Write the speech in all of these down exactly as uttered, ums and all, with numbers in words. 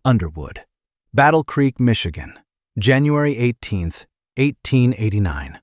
Underwood, Battle Creek, Michigan, January eighteenth, eighteen eighty-nine.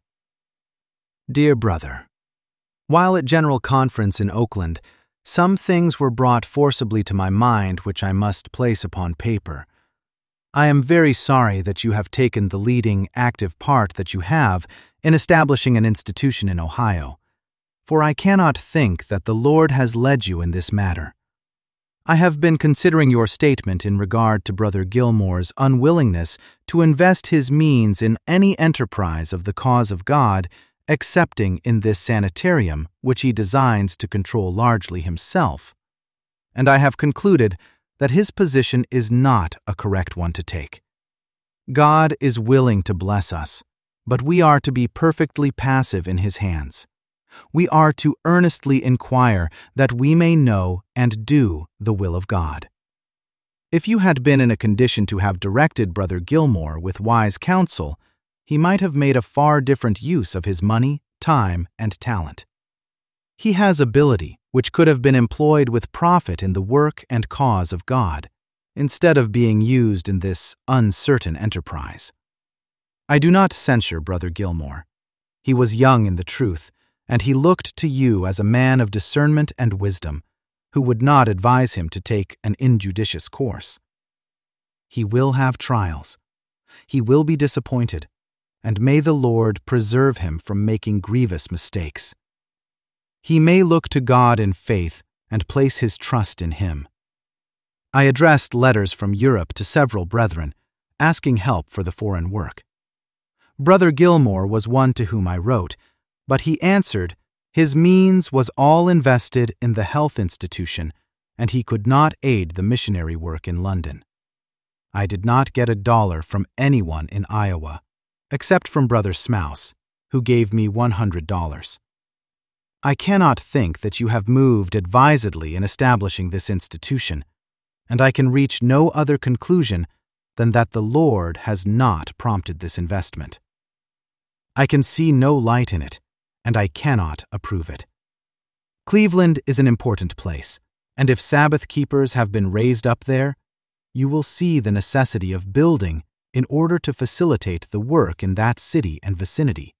Dear Brother, while at General Conference in Oakland, some things were brought forcibly to my mind which I must place upon paper. I am very sorry that you have taken the leading, active part that you have in establishing an institution in Ohio, for I cannot think that the Lord has led you in this matter. I have been considering your statement in regard to Brother Gilmore's unwillingness to invest his means in any enterprise of the cause of God, excepting in this sanitarium, which he designs to control largely himself. And I have concluded that his position is not a correct one to take. God is willing to bless us, but we are to be perfectly passive in his hands. We are to earnestly inquire that we may know and do the will of God. If you had been in a condition to have directed Brother Gilmore with wise counsel, he might have made a far different use of his money, time, and talent. He has ability which could have been employed with profit in the work and cause of God, instead of being used in this uncertain enterprise. I do not censure Brother Gilmore. He was young in the truth, and he looked to you as a man of discernment and wisdom, who would not advise him to take an injudicious course. He will have trials. He will be disappointed, and may the Lord preserve him from making grievous mistakes. He may look to God in faith and place his trust in him. I addressed letters from Europe to several brethren, asking help for the foreign work. Brother Gilmore was one to whom I wrote, but he answered, his means was all invested in the health institution, and he could not aid the missionary work in London. I did not get a dollar from anyone in Iowa, except from Brother Smouse, who gave me one hundred dollars. I cannot think that you have moved advisedly in establishing this institution, and I can reach no other conclusion than that the Lord has not prompted this investment. I can see no light in it, and I cannot approve it. Cleveland is an important place, and if Sabbath keepers have been raised up there, you will see the necessity of building in order to facilitate the work in that city and vicinity.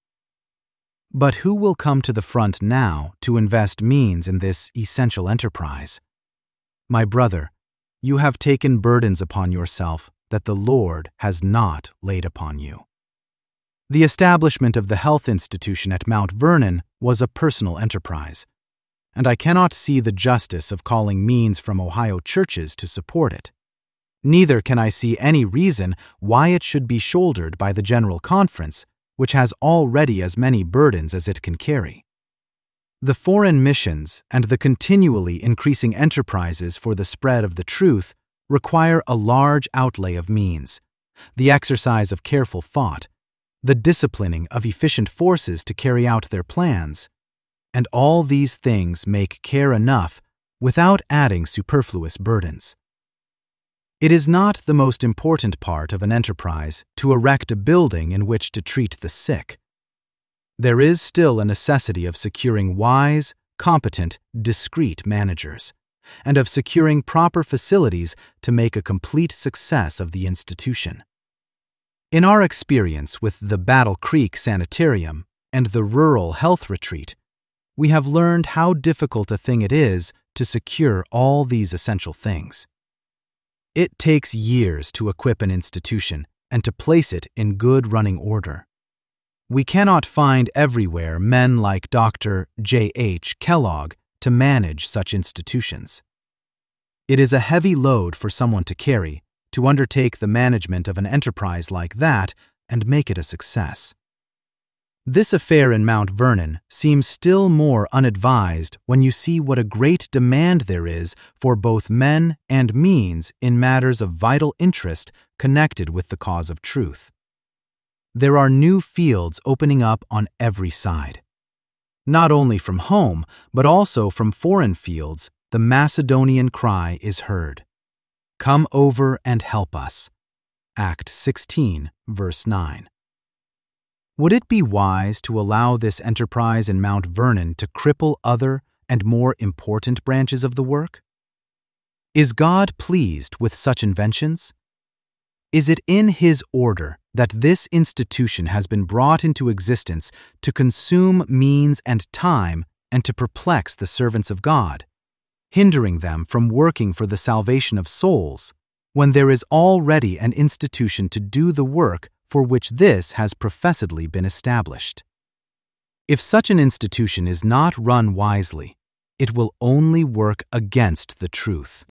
But who will come to the front now to invest means in this essential enterprise? My brother, you have taken burdens upon yourself that the Lord has not laid upon you. The establishment of the health institution at Mount Vernon was a personal enterprise, and I cannot see the justice of calling means from Ohio churches to support it. Neither can I see any reason why it should be shouldered by the General Conference, which has already as many burdens as it can carry. The foreign missions and the continually increasing enterprises for the spread of the truth require a large outlay of means, the exercise of careful thought, the disciplining of efficient forces to carry out their plans, and all these things make care enough without adding superfluous burdens. It is not the most important part of an enterprise to erect a building in which to treat the sick. There is still a necessity of securing wise, competent, discreet managers, and of securing proper facilities to make a complete success of the institution. In our experience with the Battle Creek Sanitarium and the Rural Health Retreat, we have learned how difficult a thing it is to secure all these essential things. It takes years to equip an institution and to place it in good running order. We cannot find everywhere men like Doctor J H Kellogg to manage such institutions. It is a heavy load for someone to carry, to undertake the management of an enterprise like that and make it a success. This affair in Mount Vernon seems still more unadvised when you see what a great demand there is for both men and means in matters of vital interest connected with the cause of truth. There are new fields opening up on every side. Not only from home, but also from foreign fields, the Macedonian cry is heard. Come over and help us. Acts sixteen, verse nine. Would it be wise to allow this enterprise in Mount Vernon to cripple other and more important branches of the work? Is God pleased with such inventions? Is it in His order that this institution has been brought into existence to consume means and time and to perplex the servants of God, hindering them from working for the salvation of souls, when there is already an institution to do the work for which this has professedly been established? If such an institution is not run wisely, it will only work against the truth.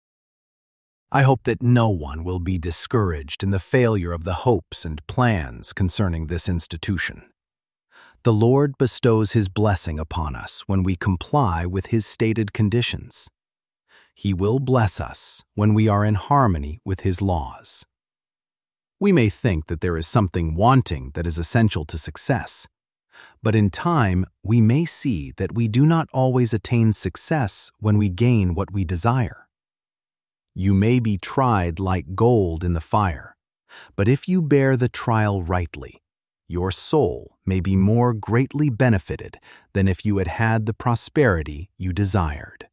I hope that no one will be discouraged in the failure of the hopes and plans concerning this institution. The Lord bestows His blessing upon us when we comply with His stated conditions. He will bless us when we are in harmony with His laws. We may think that there is something wanting that is essential to success, but in time we may see that we do not always attain success when we gain what we desire. You may be tried like gold in the fire, but if you bear the trial rightly, your soul may be more greatly benefited than if you had had the prosperity you desired.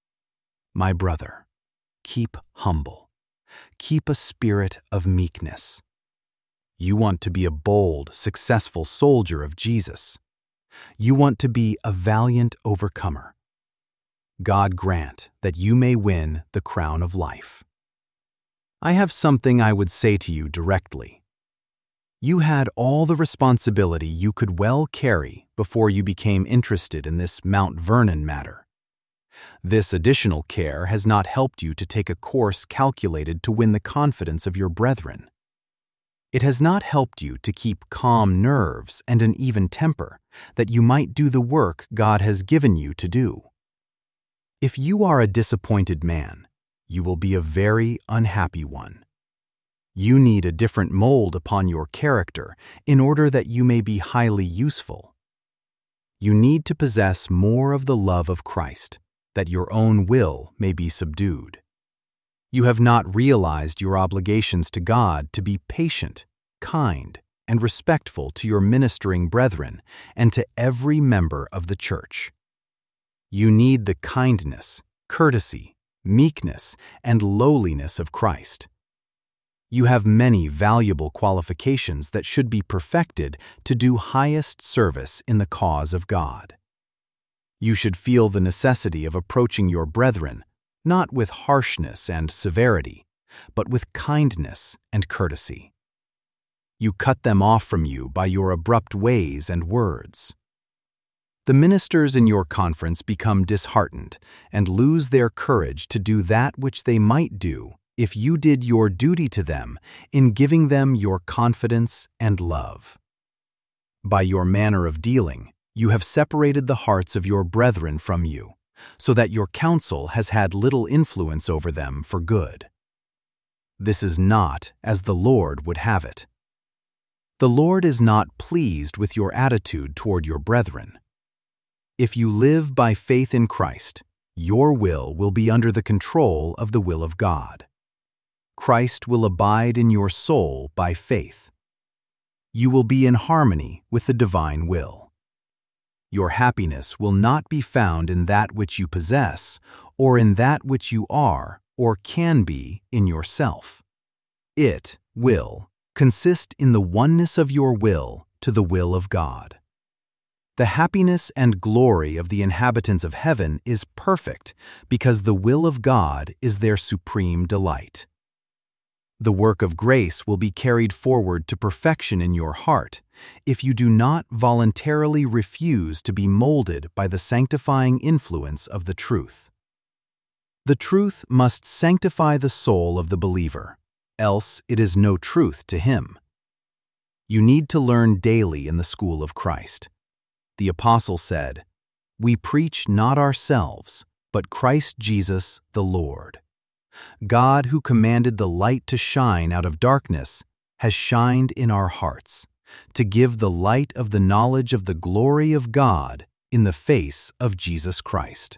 My brother, keep humble. Keep a spirit of meekness. You want to be a bold, successful soldier of Jesus. You want to be a valiant overcomer. God grant that you may win the crown of life. I have something I would say to you directly. You had all the responsibility you could well carry before you became interested in this Mount Vernon matter. This additional care has not helped you to take a course calculated to win the confidence of your brethren. It has not helped you to keep calm nerves and an even temper, that you might do the work God has given you to do. If you are a disappointed man, you will be a very unhappy one. You need a different mold upon your character in order that you may be highly useful. You need to possess more of the love of Christ, that your own will may be subdued. You have not realized your obligations to God to be patient, kind, and respectful to your ministering brethren and to every member of the church. You need the kindness, courtesy, meekness, and lowliness of Christ. You have many valuable qualifications that should be perfected to do highest service in the cause of God. You should feel the necessity of approaching your brethren, not with harshness and severity, but with kindness and courtesy. You cut them off from you by your abrupt ways and words. The ministers in your conference become disheartened and lose their courage to do that which they might do if you did your duty to them in giving them your confidence and love. By your manner of dealing, you have separated the hearts of your brethren from you, so that your counsel has had little influence over them for good. This is not as the Lord would have it. The Lord is not pleased with your attitude toward your brethren. If you live by faith in Christ, your will will be under the control of the will of God. Christ will abide in your soul by faith. You will be in harmony with the divine will. Your happiness will not be found in that which you possess, or in that which you are or can be in yourself. It will consist in the oneness of your will to the will of God. The happiness and glory of the inhabitants of heaven is perfect because the will of God is their supreme delight. The work of grace will be carried forward to perfection in your heart if you do not voluntarily refuse to be molded by the sanctifying influence of the truth. The truth must sanctify the soul of the believer, else it is no truth to him. You need to learn daily in the school of Christ. The apostle said, "We preach not ourselves, but Christ Jesus the Lord." God, who commanded the light to shine out of darkness, has shined in our hearts, to give the light of the knowledge of the glory of God in the face of Jesus Christ.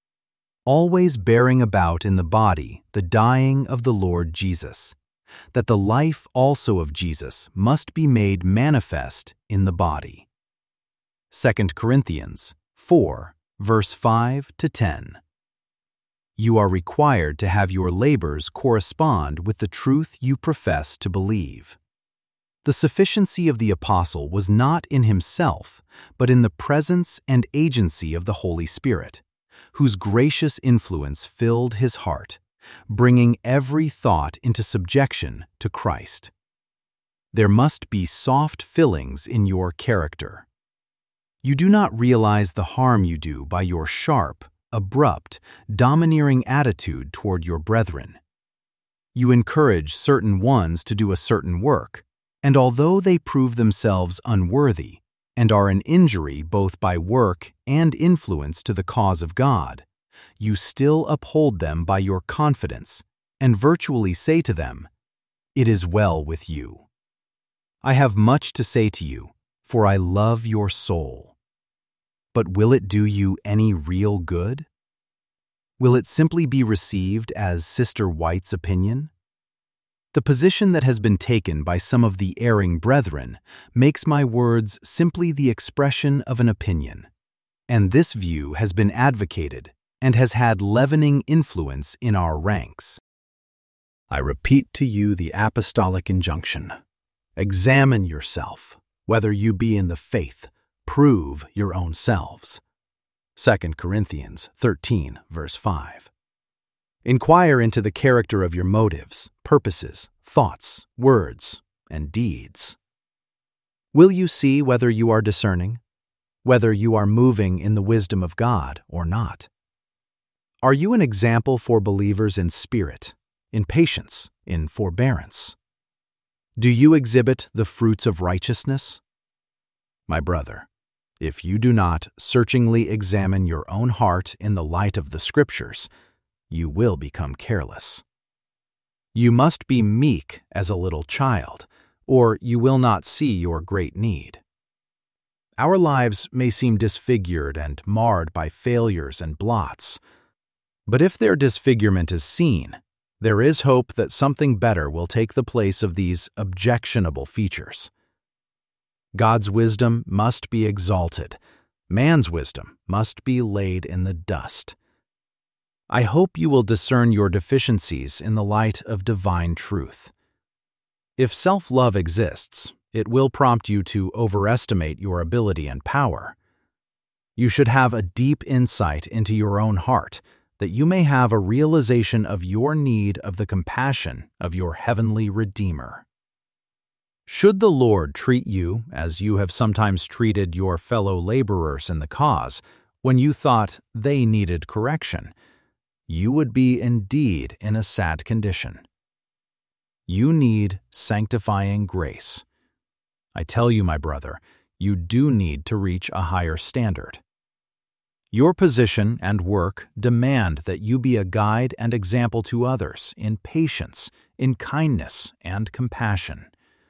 Always bearing about in the body the dying of the Lord Jesus, that the life also of Jesus must be made manifest in the body. Second Corinthians four, verse five to ten. You are required to have your labors correspond with the truth you profess to believe. The sufficiency of the apostle was not in himself, but in the presence and agency of the Holy Spirit, whose gracious influence filled his heart, bringing every thought into subjection to Christ. There must be soft fillings in your character. You do not realize the harm you do by your sharp, abrupt, domineering attitude toward your brethren. You encourage certain ones to do a certain work, and although they prove themselves unworthy and are an injury both by work and influence to the cause of God, you still uphold them by your confidence and virtually say to them, "It is well with you." I have much to say to you, for I love your soul. But will it do you any real good? Will it simply be received as Sister White's opinion? The position that has been taken by some of the erring brethren makes my words simply the expression of an opinion, and this view has been advocated and has had leavening influence in our ranks. I repeat to you the apostolic injunction. Examine yourself, whether you be in the faith. Prove your own selves. Second Corinthians thirteen, verse five. Inquire into the character of your motives, purposes, thoughts, words, and deeds. Will you see whether you are discerning, whether you are moving in the wisdom of God or not? Are you an example for believers in spirit, in patience, in forbearance? Do you exhibit the fruits of righteousness? My brother, if you do not searchingly examine your own heart in the light of the Scriptures, you will become careless. You must be meek as a little child, or you will not see your great need. Our lives may seem disfigured and marred by failures and blots, but if their disfigurement is seen, there is hope that something better will take the place of these objectionable features. God's wisdom must be exalted. Man's wisdom must be laid in the dust. I hope you will discern your deficiencies in the light of divine truth. If self-love exists, it will prompt you to overestimate your ability and power. You should have a deep insight into your own heart, that you may have a realization of your need of the compassion of your heavenly Redeemer. Should the Lord treat you as you have sometimes treated your fellow laborers in the cause, when you thought they needed correction, you would be indeed in a sad condition. You need sanctifying grace. I tell you, my brother, you do need to reach a higher standard. Your position and work demand that you be a guide and example to others in patience, in kindness, and compassion.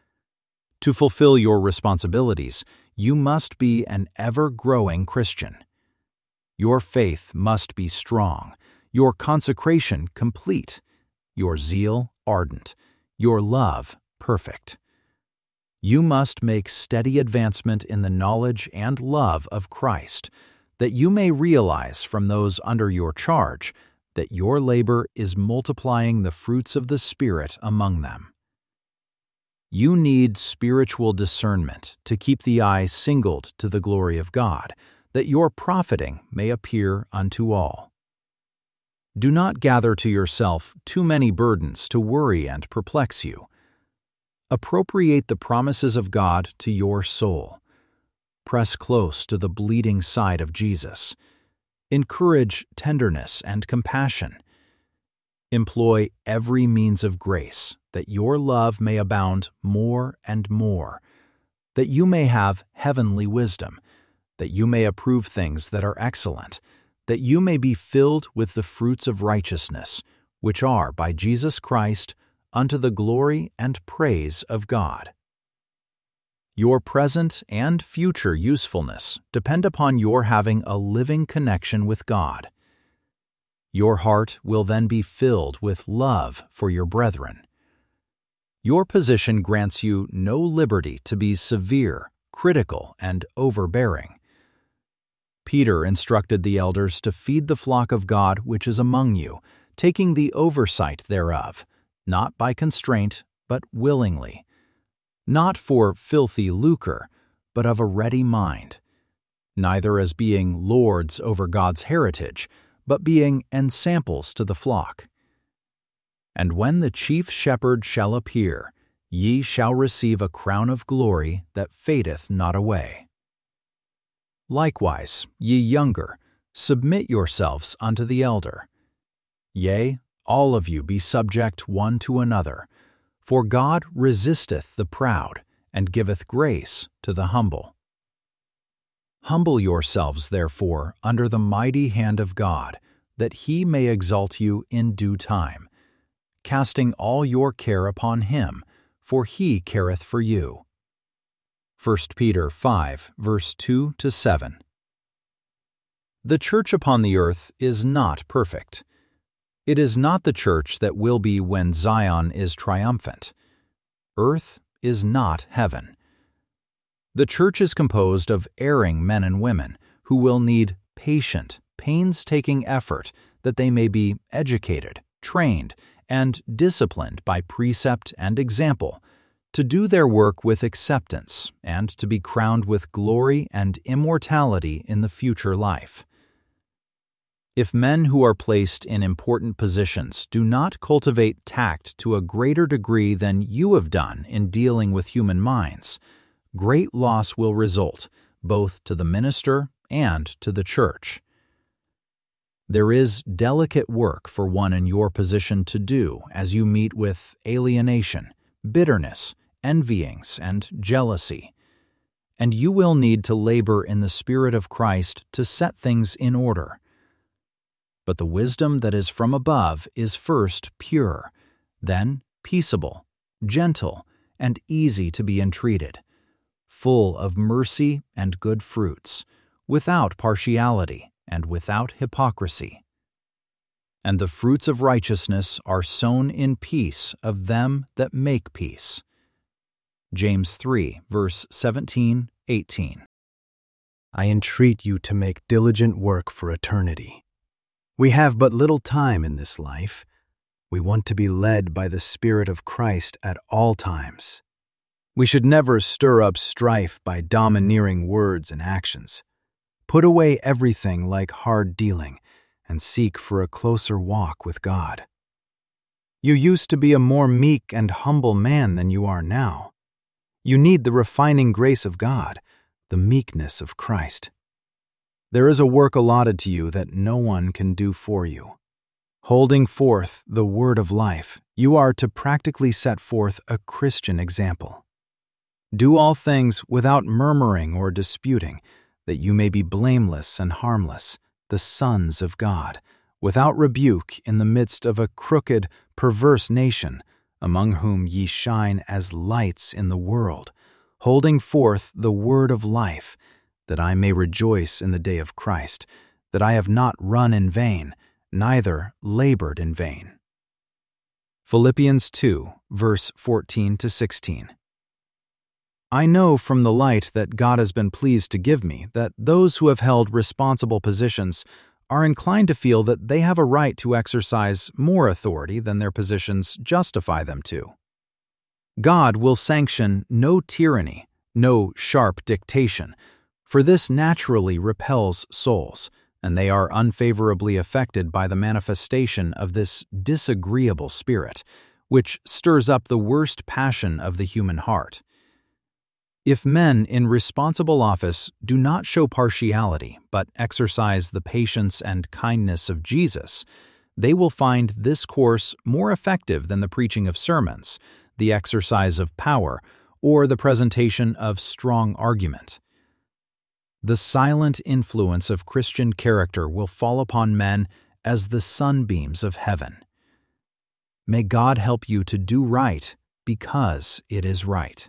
To fulfill your responsibilities, you must be an ever-growing Christian. Your faith must be strong, your consecration complete, your zeal ardent, your love perfect. You must make steady advancement in the knowledge and love of Christ, that you may realize from those under your charge that your labor is multiplying the fruits of the Spirit among them. You need spiritual discernment to keep the eye singled to the glory of God, that your profiting may appear unto all. Do not gather to yourself too many burdens to worry and perplex you. Appropriate the promises of God to your soul. Press close to the bleeding side of Jesus. Encourage tenderness and compassion. Employ every means of grace, that your love may abound more and more, that you may have heavenly wisdom, that you may approve things that are excellent, that you may be filled with the fruits of righteousness, which are by Jesus Christ, unto the glory and praise of God. Your present and future usefulness depend upon your having a living connection with God. Your heart will then be filled with love for your brethren. Your position grants you no liberty to be severe, critical, and overbearing. Peter instructed the elders to feed the flock of God which is among you, taking the oversight thereof, not by constraint, but willingly, not for filthy lucre, but of a ready mind, neither as being lords over God's heritage, but being ensamples to the flock. And when the chief shepherd shall appear, ye shall receive a crown of glory that fadeth not away. Likewise, ye younger, submit yourselves unto the elder. Yea, all of you be subject one to another, for God resisteth the proud, and giveth grace to the humble. Humble yourselves, therefore, under the mighty hand of God, that he may exalt you in due time, casting all your care upon him, for he careth for you. First Peter five, verse two to seven. The church upon the earth is not perfect. It is not the church that will be when Zion is triumphant. Earth is not heaven. The church is composed of erring men and women who will need patient, painstaking effort that they may be educated, trained, and disciplined by precept and example, to do their work with acceptance and to be crowned with glory and immortality in the future life. If men who are placed in important positions do not cultivate tact to a greater degree than you have done in dealing with human minds, great loss will result, both to the minister and to the church. There is delicate work for one in your position to do as you meet with alienation, bitterness, envyings, and jealousy, and you will need to labor in the Spirit of Christ to set things in order. But the wisdom that is from above is first pure, then peaceable, gentle, and easy to be entreated, full of mercy and good fruits, without partiality and without hypocrisy. And the fruits of righteousness are sown in peace of them that make peace. James three, verse seventeen, eighteen. I entreat you to make diligent work for eternity. We have but little time in this life. We want to be led by the Spirit of Christ at all times. We should never stir up strife by domineering words and actions. Put away everything like hard dealing and seek for a closer walk with God. You used to be a more meek and humble man than you are now. You need the refining grace of God, the meekness of Christ. There is a work allotted to you that no one can do for you. Holding forth the word of life, you are to practically set forth a Christian example. Do all things without murmuring or disputing, that you may be blameless and harmless, the sons of God, without rebuke in the midst of a crooked, perverse nation, among whom ye shine as lights in the world, holding forth the word of life, that I may rejoice in the day of Christ, that I have not run in vain, neither labored in vain. Philippians two, verse fourteen to sixteen. I know from the light that God has been pleased to give me that those who have held responsible positions are inclined to feel that they have a right to exercise more authority than their positions justify them to. God will sanction no tyranny, no sharp dictation, for this naturally repels souls, and they are unfavorably affected by the manifestation of this disagreeable spirit, which stirs up the worst passion of the human heart. If men in responsible office do not show partiality, but exercise the patience and kindness of Jesus, they will find this course more effective than the preaching of sermons, the exercise of power, or the presentation of strong argument. The silent influence of Christian character will fall upon men as the sunbeams of heaven. May God help you to do right because it is right.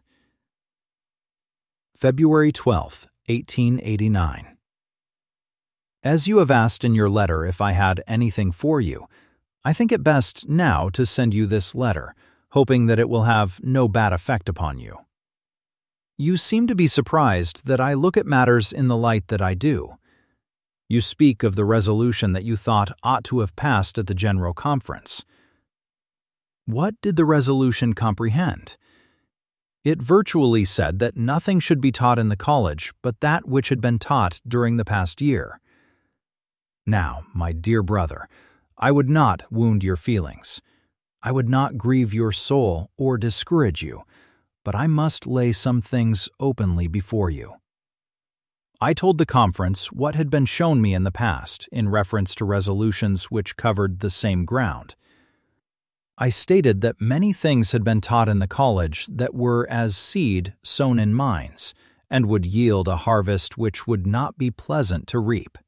February twelfth, eighteen eighty-nine. As you have asked in your letter if I had anything for you, I think it best now to send you this letter, hoping that it will have no bad effect upon you. You seem to be surprised that I look at matters in the light that I do. You speak of the resolution that you thought ought to have passed at the General Conference. What did the resolution comprehend? It virtually said that nothing should be taught in the college but that which had been taught during the past year. Now, my dear brother, I would not wound your feelings. I would not grieve your soul or discourage you, but I must lay some things openly before you. I told the conference what had been shown me in the past in reference to resolutions which covered the same ground. I stated that many things had been taught in the college that were as seed sown in mines and would yield a harvest which would not be pleasant to reap.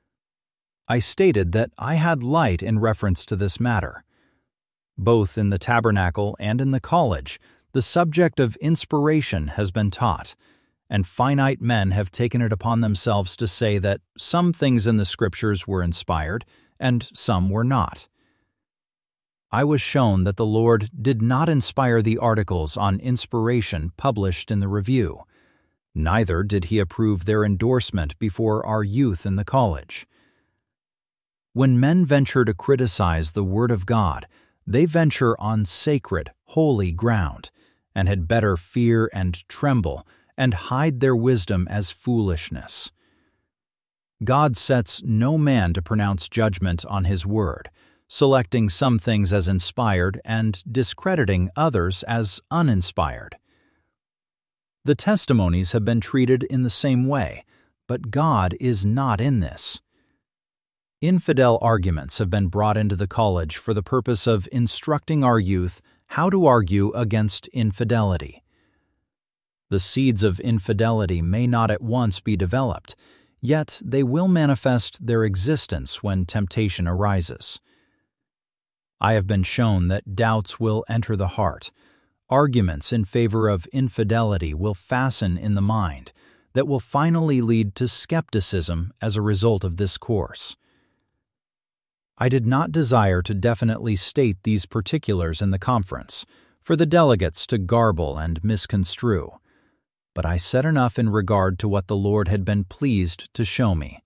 I stated that I had light in reference to this matter. Both in the tabernacle and in the college, the subject of inspiration has been taught, and finite men have taken it upon themselves to say that some things in the Scriptures were inspired and some were not. I was shown that the Lord did not inspire the articles on inspiration published in the Review. Neither did He approve their endorsement before our youth in the college. When men venture to criticize the Word of God, they venture on sacred, holy ground, and had better fear and tremble and hide their wisdom as foolishness. God sets no man to pronounce judgment on His Word, selecting some things as inspired and discrediting others as uninspired. The testimonies have been treated in the same way, but God is not in this. Infidel arguments have been brought into the college for the purpose of instructing our youth how to argue against infidelity. The seeds of infidelity may not at once be developed, yet they will manifest their existence when temptation arises. I have been shown that doubts will enter the heart. Arguments in favor of infidelity will fasten in the mind, that will finally lead to skepticism as a result of this course. I did not desire to definitely state these particulars in the conference, for the delegates to garble and misconstrue, but I said enough in regard to what the Lord had been pleased to show me.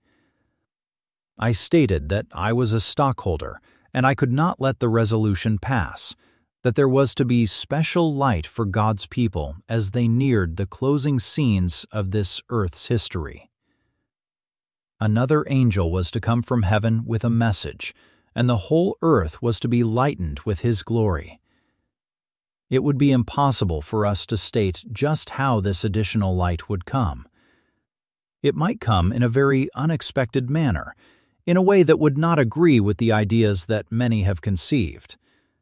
I stated that I was a stockholder, and I could not let the resolution pass, that there was to be special light for God's people as they neared the closing scenes of this earth's history. Another angel was to come from heaven with a message, and the whole earth was to be lightened with his glory. It would be impossible for us to state just how this additional light would come. It might come in a very unexpected manner, in a way that would not agree with the ideas that many have conceived.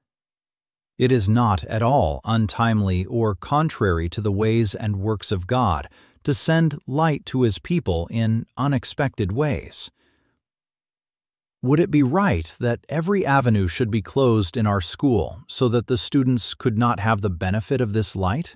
It is not at all untimely or contrary to the ways and works of God to send light to His people in unexpected ways. Would it be right that every avenue should be closed in our school so that the students could not have the benefit of this light?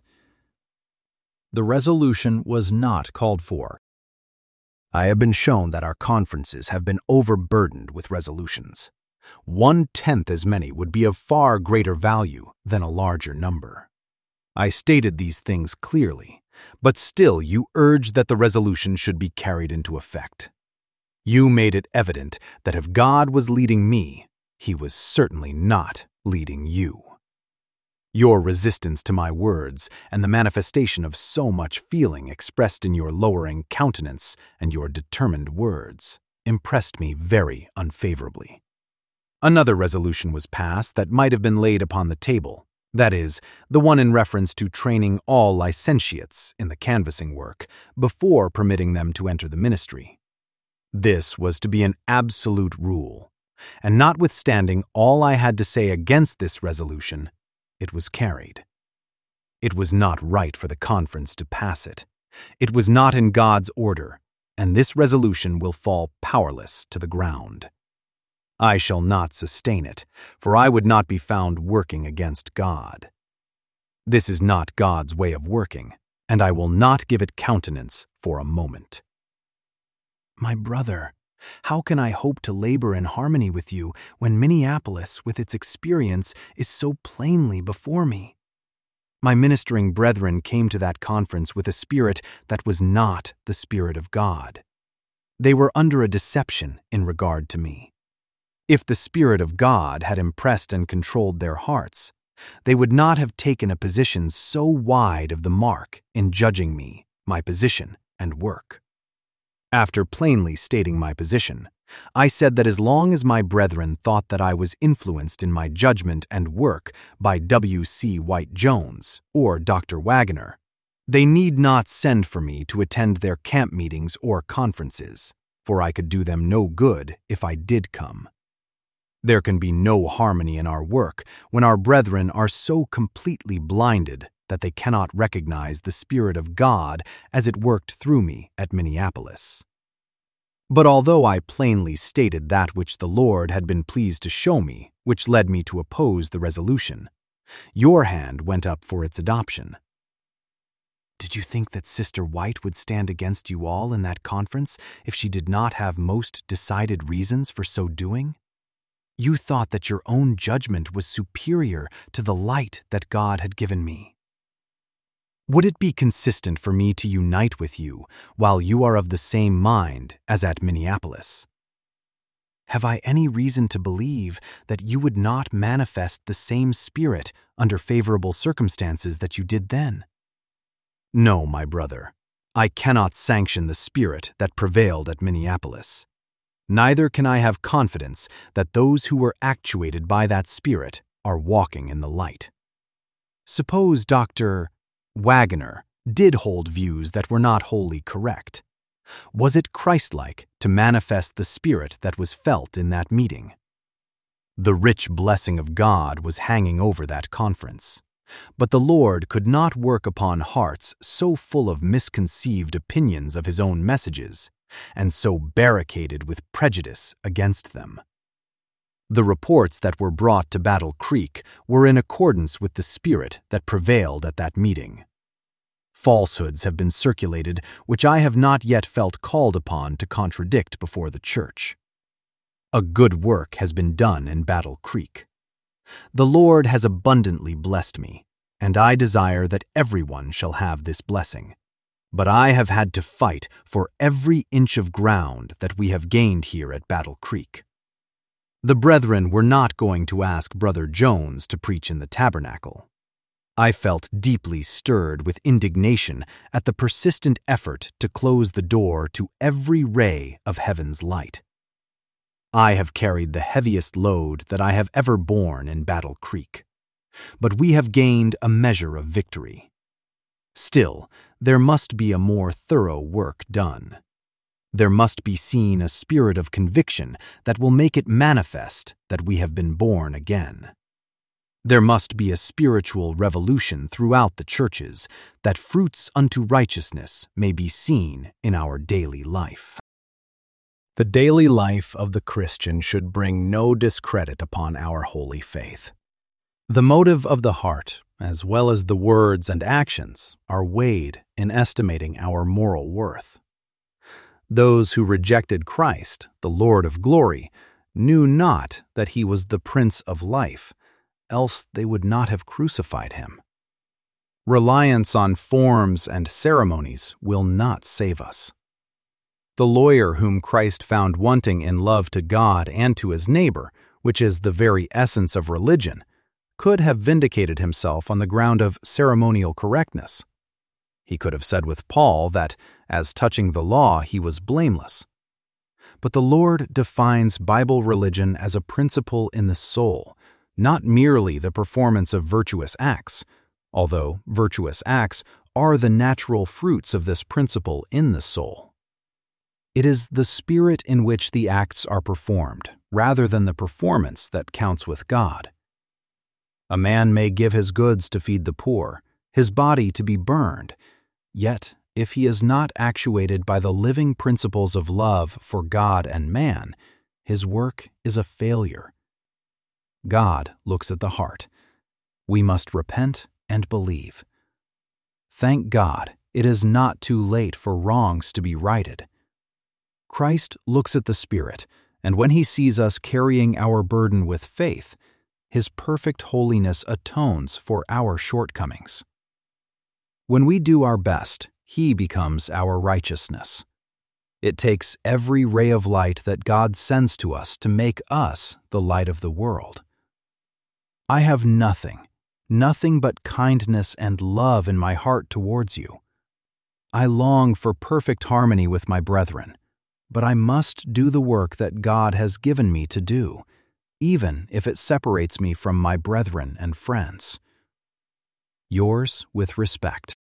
The resolution was not called for. I have been shown that our conferences have been overburdened with resolutions. One-tenth as many would be of far greater value than a larger number. I stated these things clearly, but still you urged that the resolution should be carried into effect. You made it evident that if God was leading me, He was certainly not leading you. Your resistance to my words and the manifestation of so much feeling expressed in your lowering countenance and your determined words impressed me very unfavorably. Another resolution was passed that might have been laid upon the table, that is, the one in reference to training all licentiates in the canvassing work before permitting them to enter the ministry. This was to be an absolute rule, and notwithstanding all I had to say against this resolution, it was carried. It was not right for the conference to pass it. It was not in God's order, and this resolution will fall powerless to the ground. I shall not sustain it, for I would not be found working against God. This is not God's way of working, and I will not give it countenance for a moment. My brother, how can I hope to labor in harmony with you when Minneapolis, with its experience, is so plainly before me? My ministering brethren came to that conference with a spirit that was not the Spirit of God. They were under a deception in regard to me. If the Spirit of God had impressed and controlled their hearts, they would not have taken a position so wide of the mark in judging me, my position, and work. After plainly stating my position, I said that as long as my brethren thought that I was influenced in my judgment and work by W C White-Jones or Doctor Waggoner, they need not send for me to attend their camp meetings or conferences, for I could do them no good if I did come. There can be no harmony in our work when our brethren are so completely blinded that they cannot recognize the Spirit of God as it worked through me at Minneapolis. But although I plainly stated that which the Lord had been pleased to show me, which led me to oppose the resolution, your hand went up for its adoption. Did you think that Sister White would stand against you all in that conference if she did not have most decided reasons for so doing? You thought that your own judgment was superior to the light that God had given me. Would it be consistent for me to unite with you while you are of the same mind as at Minneapolis? Have I any reason to believe that you would not manifest the same spirit under favorable circumstances that you did then? No, my brother, I cannot sanction the spirit that prevailed at Minneapolis. Neither can I have confidence that those who were actuated by that spirit are walking in the light. Suppose Doctor Waggoner did hold views that were not wholly correct. Was it Christ-like to manifest the spirit that was felt in that meeting? The rich blessing of God was hanging over that conference, but the Lord could not work upon hearts so full of misconceived opinions of his own messages and so barricaded with prejudice against them. The reports that were brought to Battle Creek were in accordance with the spirit that prevailed at that meeting. Falsehoods have been circulated which I have not yet felt called upon to contradict before the church. A good work has been done in Battle Creek. The Lord has abundantly blessed me, and I desire that everyone shall have this blessing. But I have had to fight for every inch of ground that we have gained here at Battle Creek. The brethren were not going to ask Brother Jones to preach in the tabernacle. I felt deeply stirred with indignation at the persistent effort to close the door to every ray of heaven's light. I have carried the heaviest load that I have ever borne in Battle Creek, but we have gained a measure of victory. Still, there must be a more thorough work done. There must be seen a spirit of conviction that will make it manifest that we have been born again. There must be a spiritual revolution throughout the churches, that fruits unto righteousness may be seen in our daily life. The daily life of the Christian should bring no discredit upon our holy faith. The motive of the heart, as well as the words and actions, are weighed in estimating our moral worth. Those who rejected Christ, the Lord of glory, knew not that he was the Prince of life, else they would not have crucified him. Reliance on forms and ceremonies will not save us. The lawyer whom Christ found wanting in love to God and to his neighbor, which is the very essence of religion, could have vindicated himself on the ground of ceremonial correctness. He could have said with Paul that, as touching the law, he was blameless. But the Lord defines Bible religion as a principle in the soul, not merely the performance of virtuous acts, although virtuous acts are the natural fruits of this principle in the soul. It is the spirit in which the acts are performed, rather than the performance, that counts with God. A man may give his goods to feed the poor, his body to be burned, yet if he is not actuated by the living principles of love for God and man, his work is a failure. God looks at the heart. We must repent and believe. Thank God, it is not too late for wrongs to be righted. Christ looks at the Spirit, and when he sees us carrying our burden with faith, his perfect holiness atones for our shortcomings. When we do our best, he becomes our righteousness. It takes every ray of light that God sends to us to make us the light of the world. I have nothing, nothing but kindness and love in my heart towards you. I long for perfect harmony with my brethren, but I must do the work that God has given me to do, even if it separates me from my brethren and friends. Yours with respect.